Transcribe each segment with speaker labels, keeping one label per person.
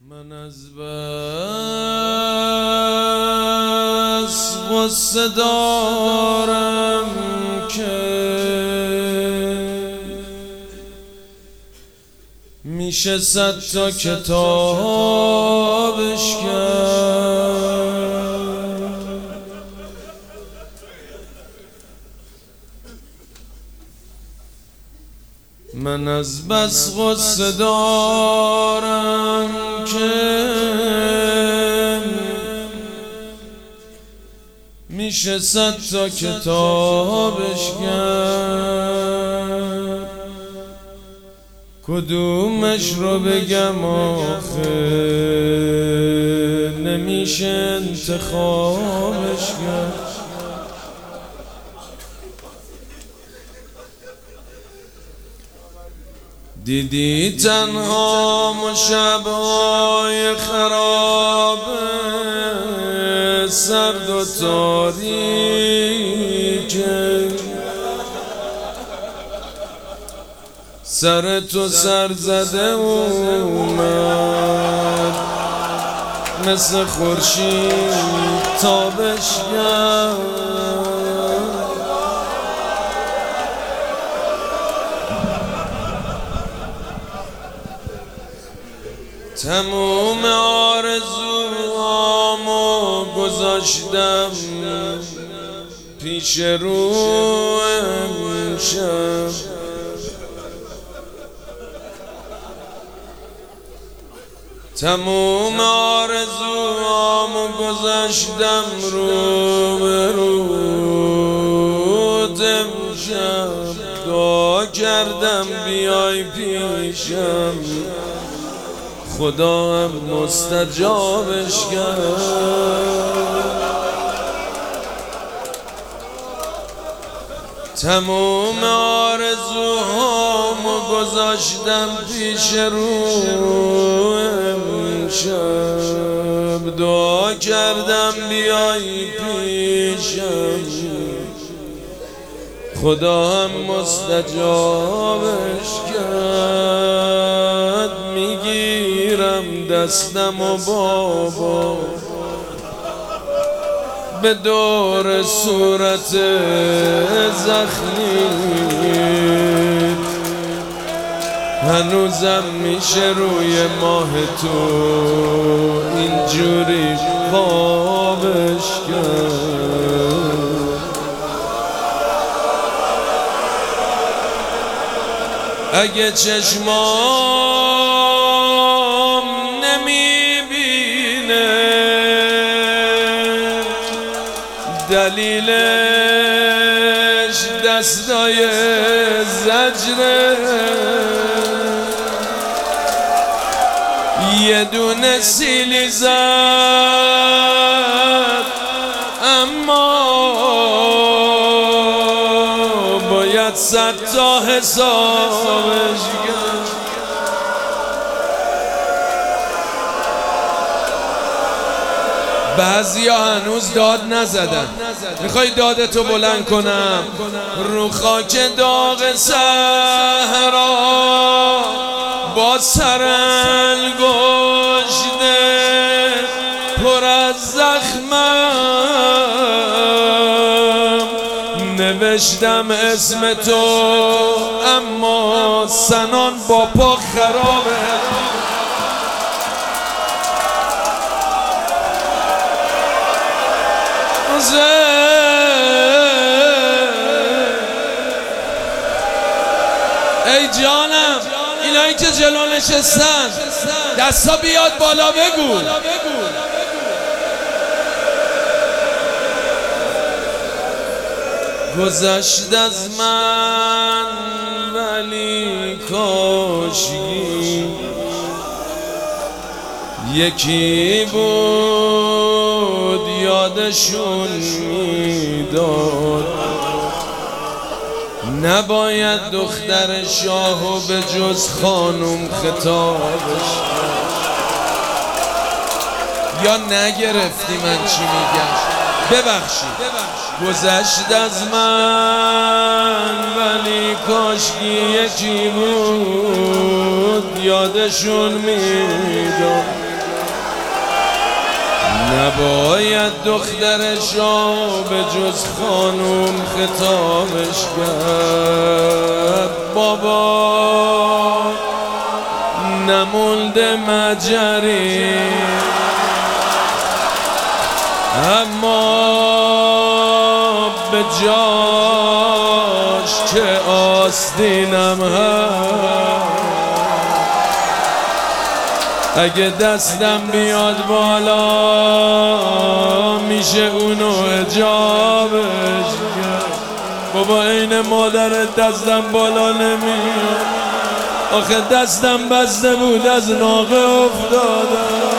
Speaker 1: من از بس غصه دارم که میشه 100 تا کتابش کرد. من از بس غصه دارم که میشه 100 تا کتابش کرد. کدومش رو بگم آخه نمیشه انتخابش کرد. دیدی تنها و شب‌های خراب سرد و تاریکه، سر تو سر زده اومد مثل خورشید تابش کرد. تموم آرزوهامو گذاشتم پیش رو امشب. تموم آرزوهامو گذاشتم رو به رود امشب. دعا کردم بیای پیشم، خدا هم مستجابش کرد. تموم آرزوهامو گذاشتم پیش رو امشب. دعا کردم بیای پیشم، خدا هم مستجابش کرد. میگیرم دستم و بابا به دور صورت زخمی، هنوزم میشه روی ماه تو اینجوری خوابش کرد. اگه چشمام نمیبینه دلیلش دستای زجره، یه دونه سیلی زد اما باید 100 تا حسابش کرد. بعضیا هنوز داد نزدن، میخوای دادتو بلند کنم؟ رو خاک داغ صحرا با سرنگشته پر از زخمم نوشتم اسم تو، اما سنان با پا خرابه. ای جانم، اینایی که جلو نشستن دستا بیاد بالا بگو. گذشت از من ولی کاشکی یکی بود یادشون میداد. نباید دختر شاهو به جز خانوم خطابش کرد. یا نگرفتی من چی میگم؟ ببخشید. گذشت از من ولی کاشکی یکی بود یادشون میداد. نباید دخترش را به جز خانوم خطابش کرد. بابا نمونده مجری، اما به جاش که آستینم هست. اگه دستم بیاد بالا میشه اونو اجابش کرد. بابا این مادرت دستم بالا نمیاد، آخه دستم بسته بود از ناقه افتادم.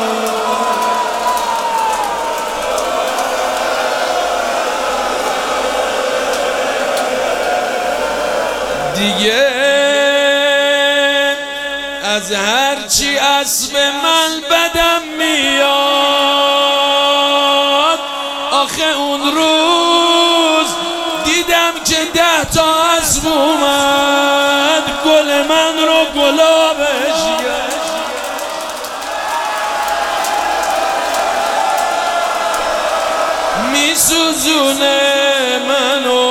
Speaker 1: دیگه از هرچی اسب من بدم میاد. آخه اون روز دیدم که 10 تا اسب اومد گل من رو گلابش کرد. میسوزونه منو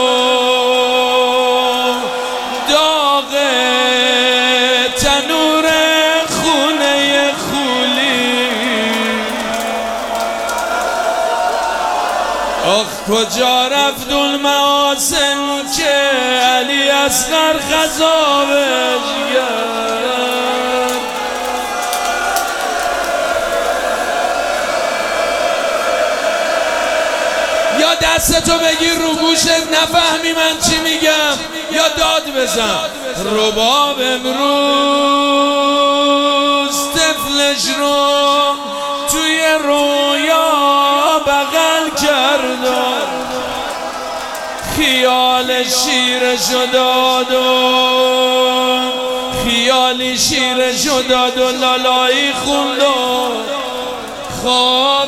Speaker 1: داغ تنور خونه خولی. آخ کجا رفت اون محاسن که علی اصغر خذابش کرد. یا دستتو بگیر رو گوشت نفهمی من چی میگم، یا داد بزن. رباب امروز طفلش رو توی رویا بغل کرد و خیال شیرشو داد و خیالی شیرشو داد و لالایی خوند و خواب